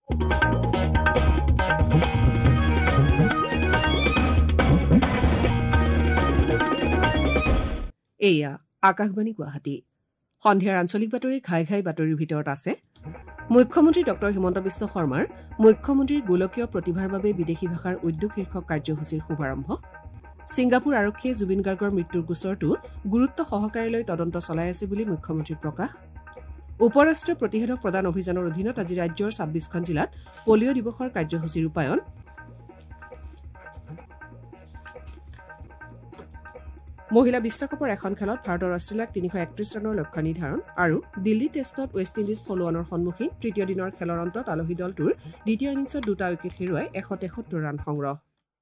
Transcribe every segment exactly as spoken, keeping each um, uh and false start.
এয়া আকাশবাণী গুৱাহাটী সন্ধিয়াৰ আঞ্চলিক বাতৰি ঘাই ঘাই বাতৰিৰ ভিতৰত আছে মুখ্যমন্ত্ৰী ডক্টৰ হিমন্ত বিশ্ব শৰ্মাৰ মুখ্যমন্ত্ৰীৰ গোলকীয় প্ৰতিভাৰ বাবে বিদেশী ভাষাৰ উদ্যোগ শীৰ্ষক কাৰ্যসূচীৰ শুভাৰম্ভ ছিংগাপুৰ আৰক্ষীয়ে জুবিন গাৰ্গৰ মৃত্যুৰ গোচৰটো গুৰুত্ব সহকাৰে লৈ তদন্ত চলাই আছে বুলি মুখ্যমন্ত্ৰীৰ প্ৰকাশ উপৰাষ্ট্ৰীয় প্ৰতিষেধক প্ৰদান অভিযানৰ অধীনত আজি ৰাজ্যৰ ছাব্বিছখন জিলাত পলিঅ' দিৱসৰ কাৰ্যসূচী ৰূপায়ণ মহিলা বিশ্বকাপৰ এখন খেলত ভাৰতৰ অষ্ট্ৰেলিয়াক তিনিশ একত্ৰিশ ৰানৰ লক্ষ্য নিৰ্ধাৰণ আৰু দিল্লী টেষ্টত ৱেষ্ট ইণ্ডিজ ফলোৱানৰ সন্মুখীন তৃতীয় দিনৰ খেলৰ অন্তত আলহী দলটোৰ দ্বিতীয় ইনিংছত দুটা উইকেট হেৰুৱাই এশ তেসত্তৰ ৰান সংগ্ৰহ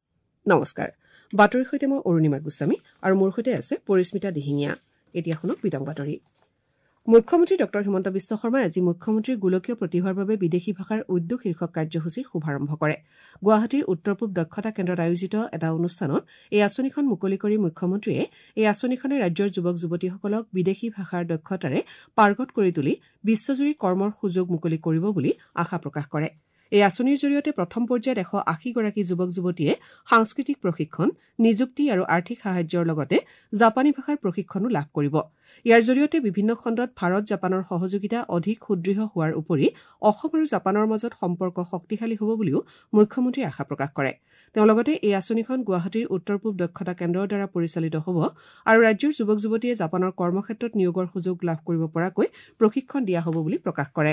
নমস্কাৰ বাতৰিৰ সৈতে মই অৰুণিমা গোস্বামী আৰু মোৰ সৈতে আছে পৰিস্মিতা দিহিঙীয়া এতিয়া শুনক বিতং বাতৰি মুখ্যমন্ত্ৰী ডক্টৰ হিমন্ত বিশ্ব শৰ্মাই আজি মুখ্যমন্ত্ৰীৰ গোলকীয় প্ৰতিভাৰ বাবে বিদেশী ভাষাৰ উদ্যোগ শীৰ্ষক কাৰ্যসূচীৰ শুভাৰম্ভ কৰে গুৱাহাটীৰ উত্তৰ পূব দক্ষতা কেন্দ্ৰত আয়োজিত এটা অনুষ্ঠানত এই আঁচনিখন মুকলি কৰি মুখ্যমন্ত্ৰীয়ে এই আঁচনিখনে ৰাজ্যৰ যুৱক যুৱতীসকলক বিদেশী ভাষাৰ দক্ষতাৰে পাৰ্গত কৰি তুলি বিশ্বজুৰি কৰ্মৰ সুযোগ মুকলি কৰিব বুলি আশা প্ৰকাশ কৰে এই আঁচনিৰ জৰিয়তে প্ৰথম পৰ্যায়ত এশ আশী গৰাকী যুৱক যুৱতীয়ে সাংস্কৃতিক প্ৰশিক্ষণ নিযুক্তি আৰু আৰ্থিক সাহায্যৰ লগতে জাপানী ভাষাৰ প্ৰশিক্ষণো লাভ কৰিব ইয়াৰ জৰিয়তে বিভিন্ন খণ্ডত ভাৰত জাপানৰ সহযোগিতা অধিক সুদৃঢ় হোৱাৰ উপৰি অসম আৰু জাপানৰ মাজত সম্পৰ্ক শক্তিশালী হ'ব বুলিও মুখ্যমন্ত্ৰীয়ে আশা প্ৰকাশ কৰে তেওঁ লগতে এই আঁচনিখন গুৱাহাটীৰ উত্তৰ পূব দক্ষতা কেন্দ্ৰৰ দ্বাৰা পৰিচালিত হ'ব আৰু ৰাজ্যৰ যুৱক যুৱতীয়ে জাপানৰ কৰ্মক্ষেত্ৰত নিয়োগৰ সুযোগ লাভ কৰিব পৰাকৈ প্ৰশিক্ষণ দিয়া হ'ব বুলি প্ৰকাশ কৰে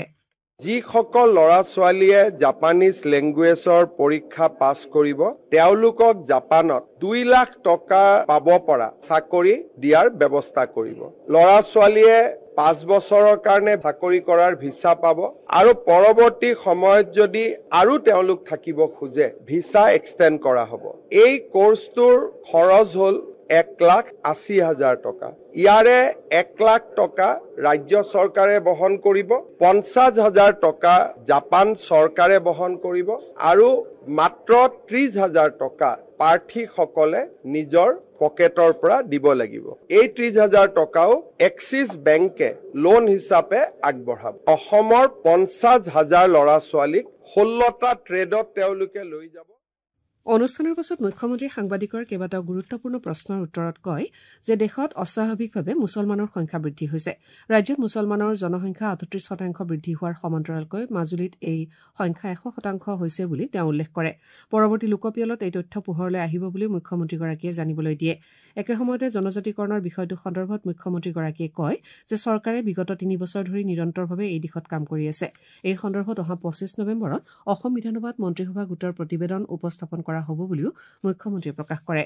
যিসকল ল'ৰা ছোৱালীয়ে জাপানীজ লেংগুৱেজৰ পৰীক্ষা পাছ কৰিব তেওঁলোকক জাপানত দুই লাখ টকা পাব পৰা চাকৰি দিয়াৰ ব্যৱস্থা কৰিব ল'ৰা ছোৱালীয়ে পাঁচ বছৰৰ কাৰণে চাকৰি কৰাৰ ভিছা পাব আৰু পৰৱৰ্তী সময়ত যদি আৰু তেওঁলোক থাকিব খোজে ভিছা এক্সটেণ্ড কৰা হ'ব এই কোৰ্সটোৰ খৰচ হ'ল এক লাখ আশী হাজাৰ টকা ইয়াৰে এক লাখ টকা ৰাজ্য চৰকাৰে বহন কৰিব পঞ্চাছ হাজাৰ টকা জাপান চৰকাৰে বহন কৰিব আৰু মাত্ৰ ত্ৰিশ হাজাৰ টকা প্ৰাৰ্থীসকলে নিজৰ পকেটৰ পৰা দিব লাগিব এই ত্ৰিশ হাজাৰ টকাও এক্সিছ বেংকে লোন হিচাপে আগবঢ়াব অসমৰ পঞ্চাছ হাজাৰ ল'ৰা ছোৱালীক ষোল্লটা ট্ৰেডত তেওঁলোকে লৈ যাব অনুষ্ঠানৰ পাছত মুখ্যমন্ত্ৰী সাংবাদিকৰ কেইবাটাও গুৰুত্বপূৰ্ণ প্ৰশ্নৰ উত্তৰত কয় যে দেশত অস্বাভাৱিকভাৱে মুছলমানৰ সংখ্যা বৃদ্ধি হৈছে ৰাজ্যত মুছলমানৰ জনসংখ্যা আঠত্ৰিশ শতাংশ বৃদ্ধি হোৱাৰ সমান্তৰালকৈ মাজুলীত এই সংখ্যা এশ শতাংশ হৈছে বুলি তেওঁ উল্লেখ কৰে পৰৱৰ্তী লোকপিয়লত এই তথ্য পোহৰলৈ আহিব বুলি মুখ্যমন্ত্ৰীগৰাকীয়ে জানিবলৈ দিয়ে একে সময়তে জনজাতিকৰণৰ বিষয়টো সন্দৰ্ভত মুখ্যমন্ত্ৰীগৰাকীয়ে কয় যে চৰকাৰে বিগত তিনি বছৰ ধৰি নিৰন্তৰভাৱে এই দিশত কাম কৰি আছে এই সন্দৰ্ভত অহা পঁচিছ নৱেম্বৰত অসম বিধানসভাত মন্ত্ৰীসভা গোটৰ প্ৰতিবেদন উপস্থাপন কৰা হ'ব বুলিও মুখ্যমন্ত্ৰীয়ে প্ৰকাশ কৰে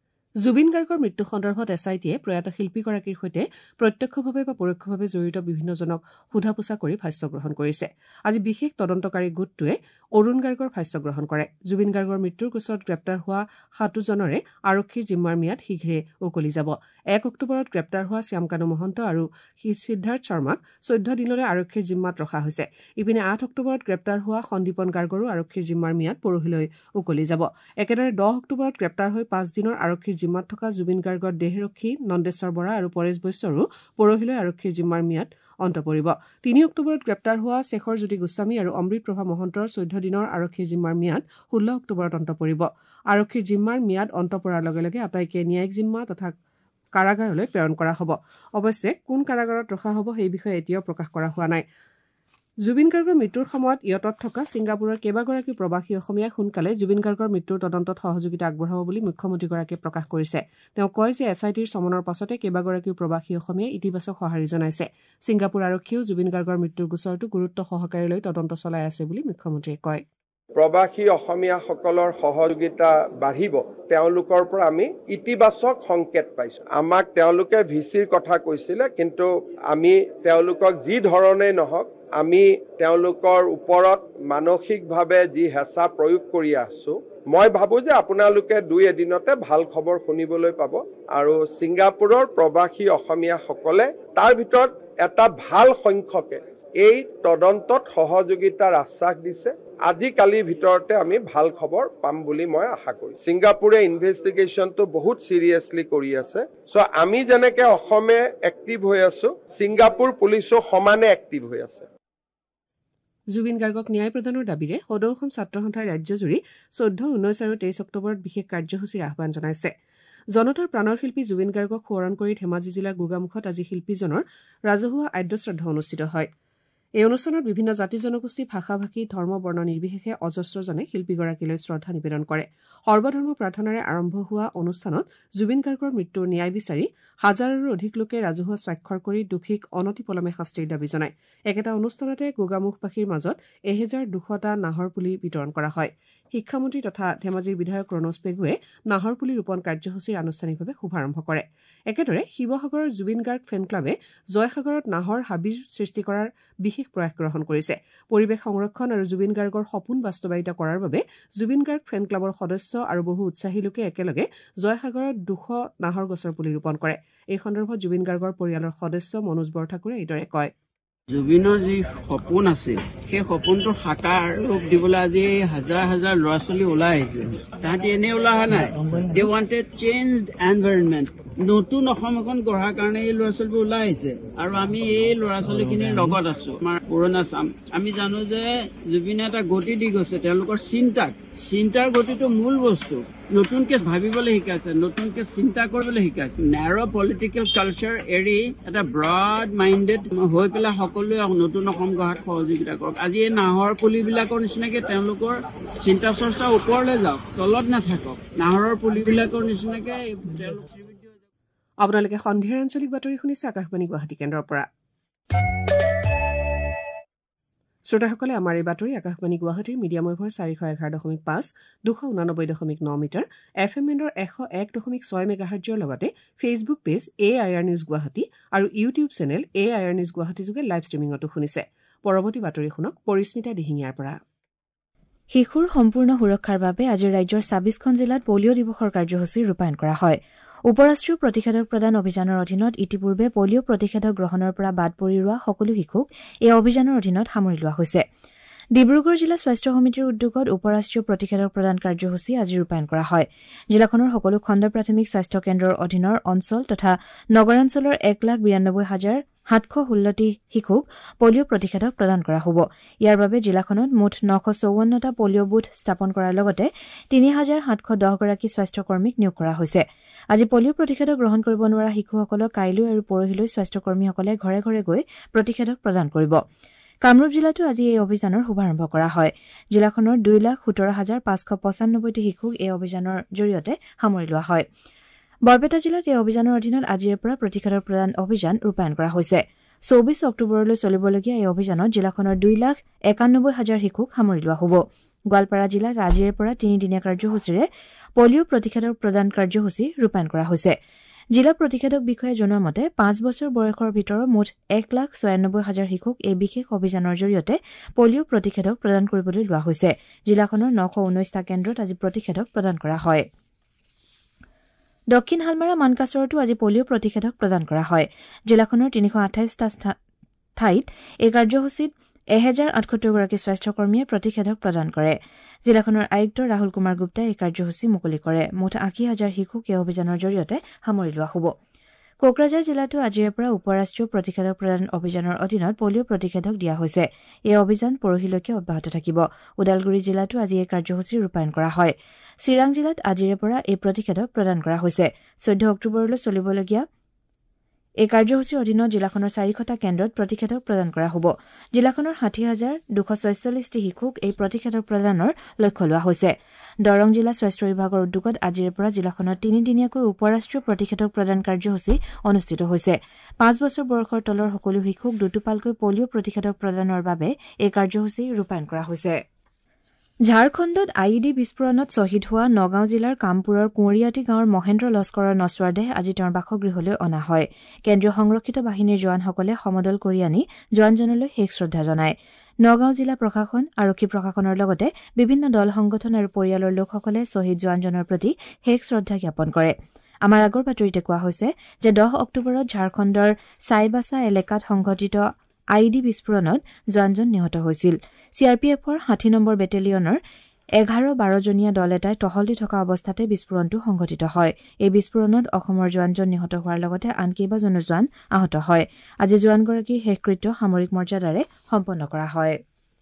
জুবিন গাৰ্গৰ মৃত্যু সন্দৰ্ভত এছ আই টিয়ে প্ৰয়াত শিল্পীগৰাকীৰ সৈতে প্ৰত্যক্ষভাৱে বা পৰোক্ষভাৱে জড়িত বিভিন্নজনক সোধা পোছা কৰি ভাষ্য গ্ৰহণ কৰিছে আজি বিশেষ তদন্তকাৰী গোটটোৱে অৰুণ গাৰ্গৰ ভাষ্য গ্ৰহণ কৰে জুবিন গাৰ্গৰ মৃত্যুৰ গোচৰত গ্ৰেপ্তাৰ হোৱা সাতোজনৰে আৰক্ষীৰ জিম্মাৰ ম্যাদ শীঘ্ৰে উকলি যাব এক অক্টোবৰত গ্ৰেপ্তাৰ হোৱা শ্যামকানু মহন্ত আৰু সিদ্ধাৰ্থ শৰ্মাক চৈধ্য দিনলৈ আৰক্ষীৰ জিম্মাত ৰখা হৈছে ইপিনে আঠ অক্টোবৰত গ্ৰেপ্তাৰ হোৱা সন্দীপন গাৰ্গৰো আৰক্ষীৰ জিম্মাৰ ম্যাদ পৰহিলৈ উকলি যাব একেদৰে দহ অক্টোবৰত গ্ৰেপ্তাৰ হৈ পাঁচ দিনৰ আৰক্ষীৰ জিম্মাত থকা জুবিন গাৰ্গৰ দেহৰক্ষী নন্দেশ্বৰ বৰা আৰু পৰেশ বৈশ্যৰো পৰহিলৈ আৰক্ষীৰ জিম্মাৰ ম্যাদ অন্ত পৰিব তিনি অক্টোবৰত গ্ৰেপ্তাৰ হোৱা শেখৰ জ্যোতি গোস্বামী আৰু অমৃত প্ৰভা মহন্তৰ চৈধ্য দিনৰ আৰক্ষীৰ জিম্মাৰ ম্যাদ ষোল্ল অক্টোবৰত অন্ত পৰিব আৰক্ষীৰ জিম্মাৰ ম্যাদ অন্ত পৰাৰ লগে লগে আটাইকে ন্যায়িক জিম্মা তথা কাৰাগাৰলৈ প্ৰেৰণ কৰা হ'ব অৱশ্যে কোন কাৰাগাৰত ৰখা হ'ব সেই বিষয়ে এতিয়াও প্ৰকাশ কৰা হোৱা নাই জুবিন গাৰ্গৰ মৃত্যুৰ সময়ত ইয়টত থকা ছিংগাপুৰৰ কেইবাগৰাকী প্ৰৱাসী অসমীয়াই সোনকালে জুবিন গাৰ্গৰ মৃত্যুৰ তদন্তত সহযোগিতা আগবঢ়াব বুলি মুখ্যমন্ত্ৰীগৰাকীয়ে প্ৰকাশ কৰিছে তেওঁ কয় যে এছ আই টিৰ চমনৰ পাছতে কেইবাগৰাকী প্ৰৱাসী অসমীয়াই ইতিবাচক সঁহাৰি জনাইছে ছিংগাপুৰ আৰক্ষীয়েও জুবিন গাৰ্গৰ মৃত্যুৰ গোচৰটো গুৰুত্ব সহকাৰে লৈ তদন্ত চলাই আছে বুলি মুখ্যমন্ত্ৰীয়ে কয় প্ৰৱাসী অসমীয়াসকলৰ সহযোগিতা বাঢ়িব তেওঁলোকৰ পৰা আমি ইতিবাচক সংকেত পাইছো আমাক তেওঁলোকে ভিচিৰ কথা কৈছিলে কিন্তু আমি তেওঁলোকক যি ধৰণে নহওক আমি তেওঁলোকৰ ওপৰত মানসিকভাৱে যি হেঁচা প্ৰয়োগ কৰি আছো মই ভাবো যে আপোনালোকে দুই এদিনতে ভাল খবৰ শুনিবলৈ পাব আৰু ছিংগাপুৰৰ প্ৰৱাসী অসমীয়াসকলে তাৰ ভিতৰত এটা ভাল সংখ্যকে এই তদন্তত সহযোগিতাৰ আশ্বাস দিছে আজিকালিৰ ভিতৰতে আমি ভাল খবৰ পাম বুলি মই আশা কৰোঁ ছিংগাপুৰে ইনভেষ্টিগেশ্যনটো বহুত চিৰিয়াছলি কৰি আছে চ' আমি যেনেকে অসমে এক্টিভ হৈ আছো ছিংগাপুৰ পুলিচো সমানে এক্টিভ হৈ আছে জুবিন গাৰ্গক ন্যায় প্ৰদানৰ দাবীৰে সদৌ অসম ছাত্ৰ সন্থাই ৰাজ্যজুৰি চৈধ্য ঊনৈশ আৰু তেইছ অক্টোবৰত বিশেষ কাৰ্যসূচীৰ আহ্বান জনাইছে জনতাৰ প্ৰাণৰ শিল্পী জুবিন গাৰ্গক সোঁৱৰণ কৰি ধেমাজি জিলাৰ গোগামুখত আজি শিল্পীজনৰ ৰাজহুৱা আদ্য শ্ৰদ্ধা অনুষ্ঠিত হয় এই অনুষ্ঠানত বিভিন্ন জাতি জনগোষ্ঠী ভাষা ভাষী ধৰ্ম বৰ্ণ নিৰ্বিশেষে অজস্ৰজনে শিল্পীগৰাকীলৈ শ্ৰদ্ধা নিবেদন কৰে সৰ্বধৰ্ম প্ৰাৰ্থনাৰে আৰম্ভ হোৱা অনুষ্ঠানত জুবিন গাৰ্গৰ মৃত্যুৰ ন্যায় বিচাৰি হাজাৰৰো অধিক লোকে ৰাজহুৱা স্বাক্ষৰ কৰি দোষীক অনতিপলমে শাস্তিৰ দাবী জনায় একেটা অনুষ্ঠানতে গোগামুখবাসীৰ মাজত এহেজাৰ দুশটা নাহৰ পুলি বিতৰণ কৰা হয় শিক্ষামন্ত্ৰী তথা ধেমাজিৰ বিধায়ক ৰণোজ পেগুৱে নাহৰ পুলি ৰোপণ কাৰ্যসূচীৰ আনুষ্ঠানিকভাৱে শুভাৰম্ভ কৰে একেদৰে শিৱসাগৰৰ জুবিন গাৰ্গ ফেন ক্লাবে জয়সাগৰত নাহৰ হাবিৰ সৃষ্টি কৰাৰ বিশেষ প্ৰয়াস গ্ৰহণ কৰিছে পৰিৱেশ সংৰক্ষণ আৰু জুবিন গাৰ্গৰ সপোন বাস্তৱায়িত কৰাৰ বাবে জুবিন গাৰ্গ ফেন ক্লাবৰ সদস্য আৰু বহু উৎসাহী লোকে একেলগে জয়সাগৰত দুশ নাহৰ গছৰ পুলি ৰোপণ কৰে এই সন্দৰ্ভত জুবিন গাৰ্গৰ পৰিয়ালৰ সদস্য মনোজ বৰঠাকুৰে এইদৰে কয় জুবিনৰ যি সপোন আছিল সেই সপোনটো সাকাৰ ৰূপ দিবলৈ আজি হাজাৰ হাজাৰ ল'ৰা ছোৱালী ওলাই আহিছে তাহাঁতি এনেই ওলাই অহা নাই দে ৱান্টেড চেঞ্জড এনভাইৰনমেণ্ট নতুন অসম এখন গঢ়াৰ কাৰণে এই ল'ৰা ছোৱালীবোৰ ওলাই আহিছে আৰু আমি এই ল'ৰা ছোৱালীখিনিৰ লগত আছো আমাৰ পুৰণা চাম আমি জানো যে জুবিনে এটা গতি দি গৈছে তেওঁলোকৰ চিন্তাক চিন্তাৰ গতিটো মূল বস্তু নতুনকে ভাবিবলৈ শিকাইছে নতুনকে চিন্তা কৰিবলৈ শিকাইছে নেৰ' পলিটিকেল কালচাৰ এৰি এটা ব্ৰড মাইণ্ডেড হৈ পেলাই সকলোৱে নতুন অসম গঢ়াত সহযোগিতা কৰক আজি এই নাহৰ পুলিবিলাকৰ নিচিনাকে তেওঁলোকৰ চিন্তা চৰ্চা ওপৰলৈ যাওক তলত নাথাকক নাহৰৰ পুলিবিলাকৰ নিচিনাকে তেওঁলোক আপোনালোকে সন্ধিয়াৰ আঞ্চলিক বাতৰি শুনিছে আকাশবাণী গুৱাহাটী কেন্দ্ৰৰ পৰা শ্ৰোতাসকলে আমাৰ এই বাতৰি আকাশবাণী গুৱাহাটীৰ মিডিয়াম ৱেভৰ চাৰিশ এঘাৰ দশমিক পাঁচ দুশ ঊনানব্বৈ দশমিক ন মিটাৰ এফ এম এণ্ডৰ এশ এক দশমিক ছয় মেগাহাৰ্জৰ লগতে Facebook page A I R news Guwahati আৰু YouTube channel A I R news Guwahati যোগে লাইভ ষ্ট্ৰিমিঙতো শুনিছে পৰৱৰ্তী বাতৰি শুনক পৰিস্মিতা দিহিঙীয়াৰ পৰা শিশুৰ সম্পূৰ্ণ সুৰক্ষাৰ বাবে আজি ৰাজ্যৰ ছাব্বিছখন জিলাত পলিঅ' দিৱসৰ কাৰ্যসূচী ৰূপায়ণ কৰা হয় উপৰাষ্ট্ৰীয় প্ৰতিষেধক প্ৰদান অভিযানৰ অধীনত ইতিপূৰ্বে পলিঅ' প্ৰতিষেধক গ্ৰহণৰ পৰা বাদ পৰি ৰোৱা সকলো শিশুক এই অভিযানৰ অধীনত সামৰি লোৱা হৈছে ডিব্ৰুগড় জিলা স্বাস্থ্য সমিতিৰ উদ্যোগত উপৰাষ্ট্ৰীয় প্ৰতিষেধক প্ৰদান কাৰ্যসূচী আজি ৰূপায়ণ কৰা হয় জিলাখনৰ সকলো খণ্ড প্ৰাথমিক স্বাস্থ্য কেন্দ্ৰৰ অধীনৰ অঞ্চল তথা নগৰাঞ্চলৰ এক লাখ বিৰানব্বৈ হাজাৰ সাতশ ষোল্লটি শিশুক পলিঅ' প্ৰতিষেধক প্ৰদান কৰা হ'ব ইয়াৰ বাবে জিলাখনত মুঠ নশ চৌৱন্নটা পলিঅ' বুথ স্থাপন কৰাৰ লগতে তিনি হাজাৰ সাতশ দহ গৰাকী স্বাস্থ্যকৰ্মীক নিয়োগ কৰা হৈছে আজি পলিঅ' প্ৰতিষেধক গ্ৰহণ কৰিব নোৱাৰা শিশুসকলক কাইলৈ আৰু পৰহিলৈ স্বাস্থ্যকৰ্মীসকলে ঘৰে ঘৰে গৈ প্ৰতিষেধক প্ৰদান কৰিব কামৰূপ জিলাতো আজি এই অভিযানৰ শুভাৰম্ভ কৰা হয় জিলাখনৰ দুই লাখ সোতৰ হাজাৰ পাঁচশ পঁচানব্বৈটি শিশুক এই অভিযানৰ জৰিয়তে সামৰি লোৱা হয় বৰপেটা জিলাত এই অভিযানৰ অধীনত আজিৰে পৰা প্ৰতিষেধক প্ৰদান অভিযান ৰূপায়ণ কৰা হৈছে চৌবিশ অক্টোবৰলৈ চলিবলগীয়া এই অভিযানত জিলাখনৰ দুই লাখ একানব্বৈ হাজাৰ শিশুক সামৰি লোৱা হ'ব গোৱালপাৰা জিলাত আজিৰে পৰা তিনিদিনীয়া কাৰ্যসূচীৰে পলিঅ' প্ৰতিষেধক প্ৰদান কাৰ্যসূচী ৰূপায়ণ কৰা হৈছে জিলা প্ৰতিষেধক বিষয়াই জনোৱা মতে পাঁচ বছৰ বয়সৰ ভিতৰত মুঠ এক লাখ ছয়ানব্বৈ হাজাৰ শিশুক এই বিশেষ অভিযানৰ জৰিয়তে পলিঅ' প্ৰতিষেধক প্ৰদান কৰিবলৈ লোৱা হৈছে জিলাখনৰ নশ ঊনৈশটা কেন্দ্ৰত আজি প্ৰতিষেধক প্ৰদান কৰা হয় দক্ষিণ হালমাৰা মানকাচৰতো আজি পলিঅ' প্ৰতিষেধক প্ৰদান কৰা হয় জিলাখনৰ তিনিশ আঠাইশটা ঠাইত এই কাৰ্যসূচীত এহেজাৰ আঠসত্তৰ গৰাকী স্বাস্থ্যকৰ্মীয়ে প্ৰতিষেধক প্ৰদান কৰে জিলাখনৰ আয়ুক্ত ৰাহুল কুমাৰ গুপ্তাই এই কাৰ্যসূচী মুকলি কৰে মুঠ আশী হাজাৰ শিশুক এই অভিযানৰ জৰিয়তে সামৰি লোৱা হ'ব কোকৰাঝাৰ জিলাতো আজিৰে পৰা উপৰাষ্ট্ৰীয় প্ৰতিষেধক প্ৰদান অভিযানৰ অধীনত পলিঅ' প্ৰতিষেধক দিয়া হৈছে এই অভিযান পৰহিলৈকে অব্যাহত থাকিব ওদালগুৰি জিলাতো আজি এই কাৰ্যসূচী ৰূপায়ণ কৰা হয় চিৰাং জিলাত আজিৰে পৰা এই প্ৰতিষেধক প্ৰদান কৰা হৈছে চৈধ্য অক্টোবৰলৈ চলিবলগীয়া এই কাৰ্যসূচীৰ অধীনত জিলাখনৰ চাৰিশটা কেন্দ্ৰত প্ৰতিষেধক প্ৰদান কৰা হ'ব জিলাখনৰ ষাঠি হাজাৰ দুশ ছয়চল্লিশটি শিশুক এই প্ৰতিষেধক প্ৰদানৰ লক্ষ্য লোৱা হৈছে দৰং জিলা স্বাস্থ্য বিভাগৰ উদ্যোগত আজিৰে পৰা জিলাখনত তিনিদিনীয়াকৈ উপৰাষ্ট্ৰীয় প্ৰতিষেধক প্ৰদান কাৰ্যসূচী অনুষ্ঠিত হৈছে পাঁচ বছৰ বয়সৰ তলৰ সকলো শিশুক দুটোপালকৈ পলিঅ' প্ৰতিষেধক প্ৰদানৰ বাবে এই কাৰ্যসূচী ৰূপায়ণ কৰা হৈছে ঝাৰখণ্ডত আই ই ডি বিস্ফোৰণত শ্বহীদ হোৱা নগাঁও জিলাৰ কামপুৰৰ কুঁৱৰীয়াটি গাঁৱৰ মহেন্দ্ৰ লস্কৰৰ নশ্বৰ দেহ আজি তেওঁৰ বাসগৃহলৈ অনা হয় কেন্দ্ৰীয় সংৰক্ষিত বাহিনীৰ জোৱানসকলে সমদল কৰি আনি জোৱানজনলৈ শেষ শ্ৰদ্ধা জনায় নগাঁও জিলা প্ৰশাসন আৰক্ষী প্ৰশাসনৰ লগতে বিভিন্ন দল সংগঠন আৰু পৰিয়ালৰ লোকসকলে শ্বহীদ জোৱানজনৰ প্ৰতি শেষ শ্ৰদ্ধা জ্ঞাপন কৰে আমাৰ আগৰ বাতৰিতে কোৱা হৈছে যে দহ অক্টোবৰত ঝাৰখণ্ডৰ চাইবাছা এলেকাত সংঘটিত আই ই ডি বিস্ফোৰণত জোৱানজন নিহত হৈছিল চি আৰ পি এফৰ ষাঠি নম্বৰ বেটেলিয়নৰ এঘাৰ বাৰজনীয়া দল এটাই টহল দি থকা অৱস্থাতে বিস্ফোৰণটো সংঘটিত হয় এই বিস্ফোৰণত অসমৰ জোৱানজন নিহত হোৱাৰ লগতে আন কেইবাজনো জোৱান আহত হয় আজি জোৱানগৰাকীৰ শেষকৃত্য সামৰিক মৰ্যাদাৰে সম্পন্ন কৰা হয়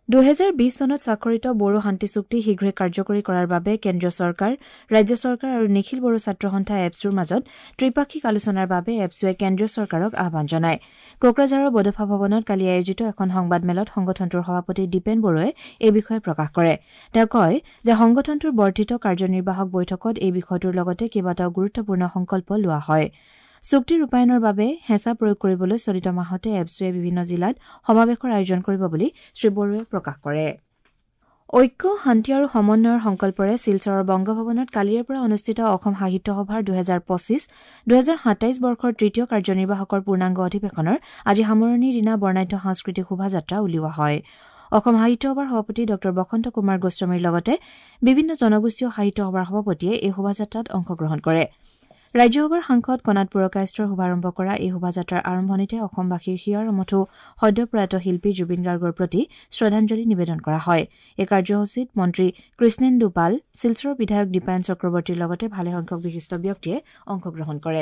দুহেজাৰ বিশ চনত স্বাক্ষৰিত বড়ো শান্তি চুক্তি শীঘ্ৰে কাৰ্যকৰী কৰাৰ বাবে কেন্দ্ৰীয় চৰকাৰ ৰাজ্য চৰকাৰ আৰু নিখিল বড়ো ছাত্ৰ সন্থা এপছুৰ মাজত ত্ৰিপাক্ষিক আলোচনাৰ বাবে এপছুৱে কেন্দ্ৰীয় চৰকাৰক আহ্বান জনায় কোকৰাঝাৰৰ বডোফা ভৱনত কালি আয়োজিত এখন সংবাদমেলত সংগঠনটোৰ সভাপতি দীপেন বড়োৱে এই বিষয়ে প্ৰকাশ কৰে তেওঁ কয় যে সংগঠনটোৰ বৰ্ধিত কাৰ্যনিৰ্বাহক বৈঠকত এই বিষয়টোৰ লগতে কেইবাটাও গুৰুত্বপূৰ্ণ সংকল্প লোৱা হয় চুক্তি ৰূপায়ণৰ বাবে হেঁচা প্ৰয়োগ কৰিবলৈ চলিত মাহতে এপছুৱে বিভিন্ন জিলাত সমাৱেশৰ আয়োজন কৰিব বুলি শ্ৰীবড়োৱে প্ৰকাশ কৰে ঐক্য শান্তি আৰু সমন্বয়ৰ সংকল্পৰে শিলচৰৰ বংগভৱনত কালিৰে পৰা অনুষ্ঠিত অসম সাহিত্য সভাৰ দুহেজাৰ পঁচিছ দুহেজাৰ সাতাইছ বৰ্ষৰ তৃতীয় কাৰ্যনিৰ্বাহকৰ পূৰ্ণাংগ অধিৱেশনৰ আজি সামৰণিৰ দিনা বৰ্ণাঢ্য সাংস্কৃতিক শোভাযাত্ৰা উলিওৱা হয় অসম সাহিত্য সভাৰ সভাপতি ড বসন্ত কুমাৰ গোস্বামীৰ লগতে বিভিন্ন জনগোষ্ঠীয় সাহিত্য সভাৰ সভাপতিয়ে এই শোভাযাত্ৰাত অংশগ্ৰহণ কৰে ৰাজ্যসভাৰ সাংসদ কনাদ পুৰকায়স্থৰ শুভাৰম্ভ কৰা এই শোভাযাত্ৰাৰ আৰম্ভণিতে অসমবাসীৰ হিয়াৰ আমঠু সদ্যপ্ৰয়াত শিল্পী জুবিন গাৰ্গৰ প্ৰতি শ্ৰদ্ধাঞ্জলি নিবেদন কৰা হয় এই কাৰ্যসূচীত মন্ত্ৰী কৃষ্ণেন্দু পাল শিলচৰৰ বিধায়ক দীপায়ন চক্ৰৱৰ্তীৰ লগতে ভালেসংখ্যক বিশিষ্ট ব্যক্তিয়ে অংশগ্ৰহণ কৰে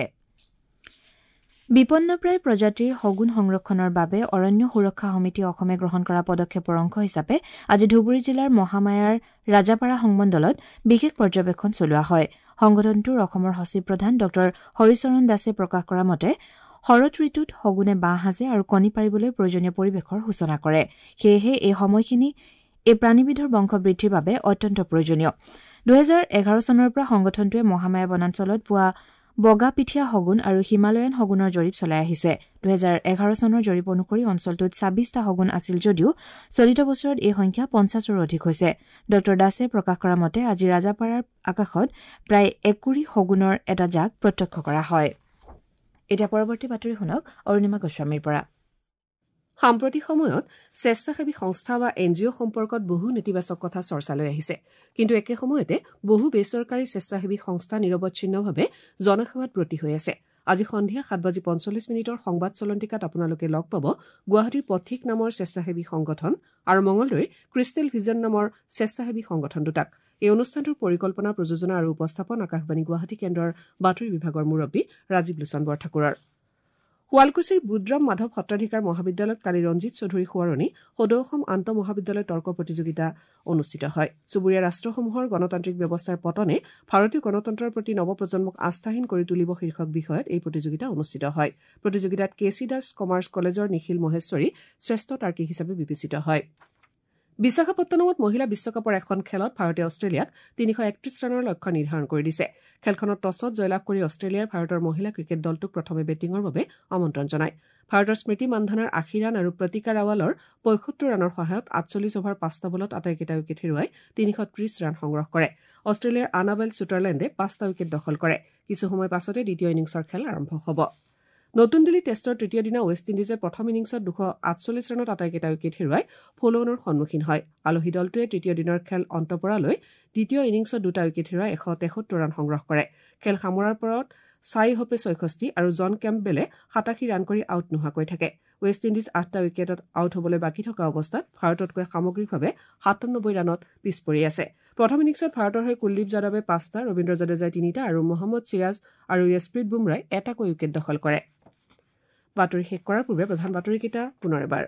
বিপন্নপ্ৰায় প্ৰজাতিৰ সগুণ সংৰক্ষণৰ বাবে অৰণ্য সুৰক্ষা সমিতি অসমে গ্ৰহণ কৰা পদক্ষেপৰ অংশ হিচাপে আজি ধুবুৰী জিলাৰ মহামায়াৰ ৰাজাপাৰা সংমণ্ডলত বিশেষ পৰ্যবেক্ষণ চলোৱা হয় সংগঠনটোৰ অসমৰ সচিব প্ৰধান ড হৰিচৰণ দাসে প্ৰকাশ কৰা মতে শৰৎ ঋতুত সগুনে বাঁহ সাজে আৰু কণী পাৰিবলৈ প্ৰয়োজনীয় পৰিৱেশৰ সূচনা কৰে সেয়েহে এই সময়খিনি এই প্ৰাণীবিধৰ বংশ বৃদ্ধিৰ বাবে অত্যন্ত প্ৰয়োজনীয় দুহেজাৰ এঘাৰ চনৰ পৰা সংগঠনটোৱে মহামায়া বনাঞ্চলত পোৱা বগা পিঠিয়া সগুন আৰু হিমালয়ান সগুনৰ জৰীপ চলাই আহিছে দুহেজাৰ এঘাৰ চনৰ জৰীপ অনুসৰি অঞ্চলটোত ছাব্বিছটা সগুন আছিল যদিও চলিত বছৰত এই সংখ্যা পঞ্চাছৰো অধিক হৈছে ড দাসে প্ৰকাশ কৰা মতে আজি ৰাজাপাৰাৰ আকাশত প্ৰায় একুৰি সগুনৰ এটা জাক প্ৰত্যক্ষ কৰা হয় এতিয়া পৰৱৰ্তী বাতৰি শুনক অৰুণিমা গোস্বামীৰ পৰা সাম্প্ৰতিক সময়ত স্বেচ্ছাসেৱী সংস্থা বা এন জি অ' সম্পৰ্কত বহু নেতিবাচক কথা চৰ্চালৈ আহিছে কিন্তু একে সময়তে বহু বেচৰকাৰী স্বেচ্ছাসেৱী সংস্থা নিৰৱচ্ছিন্নভাৱে জনসেৱাত ব্ৰতী হৈ আছে আজি সন্ধিয়া সাত বাজি পঞ্চল্লিছ মিনিটৰ সংবাদ চলন্তিকাত আপোনালোকে লগ পাব গুৱাহাটীৰ পথিক নামৰ স্বেচ্ছাসেৱী সংগঠন আৰু মঙলদৈৰ ক্ৰিষ্টেল ভিজন নামৰ স্বেচ্ছাসেৱী সংগঠন দুটাক এই অনুষ্ঠানটোৰ পৰিকল্পনা প্ৰযোজনা আৰু উপস্থাপন আকাশবাণী গুৱাহাটী কেন্দ্ৰৰ বাতৰি বিভাগৰ মুৰব্বী ৰাজীৱ লোচন বৰঠাকুৰৰ শুৱালকুছিৰ বুদ্ৰাম মাধৱ সত্ৰাধিকাৰ মহাবিদ্যালয়ত কালি ৰঞ্জিত চৌধুৰী সোঁৱৰণী সদৌ অসম আন্তঃ মহাবিদ্যালয় তৰ্ক প্ৰতিযোগিতা অনুষ্ঠিত হয় চুবুৰীয়া ৰাষ্ট্ৰসমূহৰ গণতান্ত্ৰিক ব্যৱস্থাৰ পতনে ভাৰতীয় গণতন্ত্ৰৰ প্ৰতি নৱপ্ৰজন্মক আস্থাহীন কৰি তুলিব শীৰ্ষক বিষয়ত এই প্ৰতিযোগিতা অনুষ্ঠিত হয় প্ৰতিযোগিতাত কে চি দাস কমাৰ্চ কলেজৰ নিখিল মহেশ্বৰী শ্ৰেষ্ঠ তাৰ্কিক হিচাপে বিবেচিত হয় বিশাখাপট্টনমত মহিলা বিশ্বকাপৰ এখন খেলত ভাৰতে অষ্ট্ৰেলিয়াক তিনিশ একত্ৰিশ ৰানৰ লক্ষ্য নিৰ্ধাৰণ কৰি দিছে খেলখনত টছত জয়লাভ কৰি অষ্ট্ৰেলিয়াই ভাৰতৰ মহিলা ক্ৰিকেট দলটোক প্ৰথমে বেটিঙৰ বাবে আমন্ত্ৰণ জনায় ভাৰতৰ স্মৃতি মান্ধানাৰ আশী ৰান আৰু প্ৰতিকা ৰাৱালৰ পঁয়সত্তৰ ৰানৰ সহায়ত আঠচল্লিছ অভাৰ পাঁচটা বলত আটাইকেইটা উইকেট হেৰুৱাই তিনিশ ত্ৰিশ ৰান সংগ্ৰহ কৰে অষ্ট্ৰেলিয়াৰ আনাবেল ছুটাৰলেণ্ডে পাঁচটা উইকেট দখল কৰে কিছু সময় পাছতে দ্বিতীয় ইনিংছৰ খেল আৰম্ভ হ'ব নতুন দিল্লী টেষ্টৰ তৃতীয় দিনা ৱেষ্ট ইণ্ডিজে প্ৰথম ইনিংছত দুশ আঠচল্লিছ ৰানত আটাইকেইটা উইকেট হেৰুৱাই ফ'ল'অনৰ সন্মুখীন হয় আলহী দলটোৱে তৃতীয় দিনৰ খেল অন্ত পৰালৈ দ্বিতীয় ইনিংছত দুটা উইকেট হেৰুৱাই এশ তেসত্তৰ ৰান সংগ্ৰহ কৰে খেল সামৰাৰ পৰত চাই হোপে ছয়ষষ্ঠি আৰু জন কেম্পবেলে সাতাশী ৰান কৰি আউট নোহোৱাকৈ থাকে ৱেষ্ট ইণ্ডিজ আঠটা উইকেটত আউট হ'বলৈ বাকী থকা অৱস্থাত ভাৰততকৈ সামগ্ৰিকভাৱে সাতানব্বৈ ৰানত পিছ পৰি আছে প্ৰথম ইনিংছত ভাৰতৰ হৈ কুলদীপ যাদৱে পাঁচটা ৰবীন্দ্ৰ জাদেজাই তিনিটা আৰু মহম্মদ চিৰাজ আৰু য়শপ্ৰীত বুমৰাই এটাকৈ উইকেট দখল কৰে বাতৰি শেষ কৰাৰ পূৰ্বে প্ৰধান বাতৰিকেইটা পুনৰ এবাৰ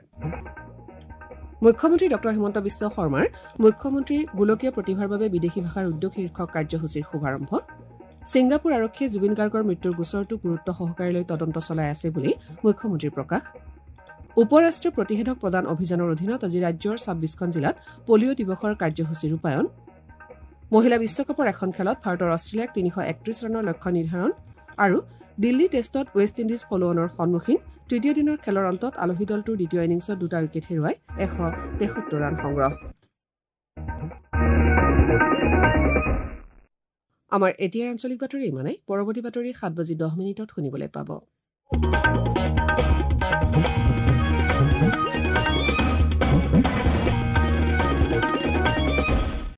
মুখ্যমন্ত্ৰী ডক্টৰ হিমন্ত বিশ্ব শৰ্মাৰ মুখ্যমন্ত্ৰীৰ গোলকীয় প্ৰতিভাৰ বাবে বিদেশী ভাষাৰ উদ্যোগ শীৰ্ষক কাৰ্যসূচীৰ শুভাৰম্ভ ছিংগাপুৰ আৰক্ষীয়ে জুবিন গাৰ্গৰ মৃত্যুৰ গোচৰটো গুৰুত্ব সহকাৰে লৈ তদন্ত চলাই আছে বুলি মুখ্যমন্ত্ৰীৰ প্ৰকাশ উপৰাষ্ট্ৰীয় প্ৰতিষেধক প্ৰদান অভিযানৰ অধীনত আজি ৰাজ্যৰ ছাব্বিছখন জিলাত পলিঅ' দিৱসৰ কাৰ্যসূচী ৰূপায়ণ মহিলা বিশ্বকাপৰ এখন খেলত ভাৰতৰ অষ্ট্ৰেলিয়াক তিনিশ একত্ৰিশ ৰানৰ লক্ষ্য নিৰ্ধাৰণ আৰু দিল্লী টেষ্টত ৱেষ্ট ইণ্ডিজ ফ'ল'অনৰ সন্মুখীন তৃতীয় দিনৰ খেলৰ অন্তত আলহী দলটোৰ দ্বিতীয় ইনিংছত দুটা উইকেট হেৰুৱাই এশ তেসত্তৰ ৰান সংগ্ৰহ আমাৰ এতিয়াৰ আঞ্চলিক বাতৰি ইমানেই পৰৱৰ্তী বাতৰি সাত বাজি দহ মিনিটত শুনিবলৈ পাব